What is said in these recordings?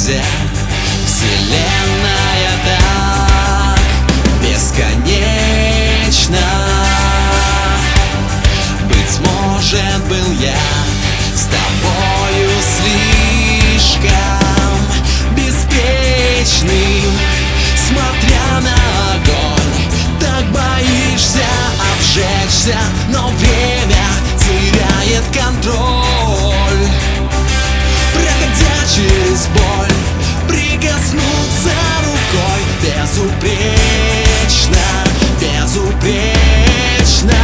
нельзя. Вселенная так бесконечна. Быть может, был я с тобою слишком беспечным, смотря на огонь, так боишься обжечься, но время теряет контроль. Проходя через боль, прикоснуться рукой безупречно, безупречно.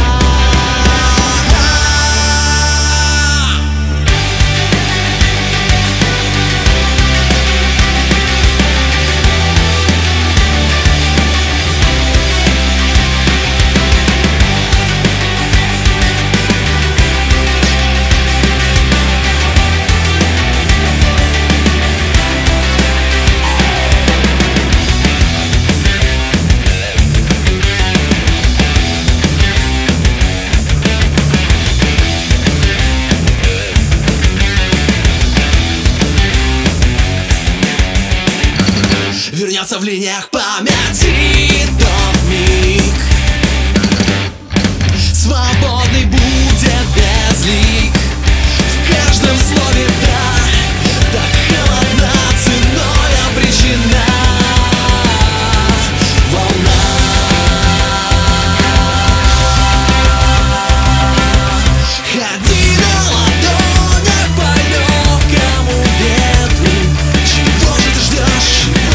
Вернется в линиях памяти тот миг, свободный будет безлик. В каждом слове да, так холодна, ценой обречена волна. Ходи на ладонях по легкому ветру. Чего же ты ждешь?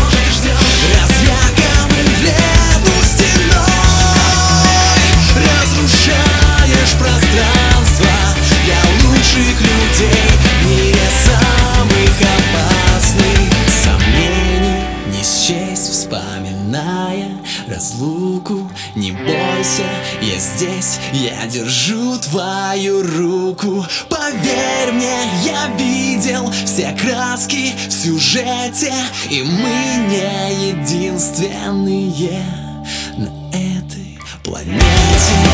Вспоминая разлуку, не бойся, я здесь, я держу твою руку. Поверь мне, я видел все краски в сюжете, и мы не единственные на этой планете.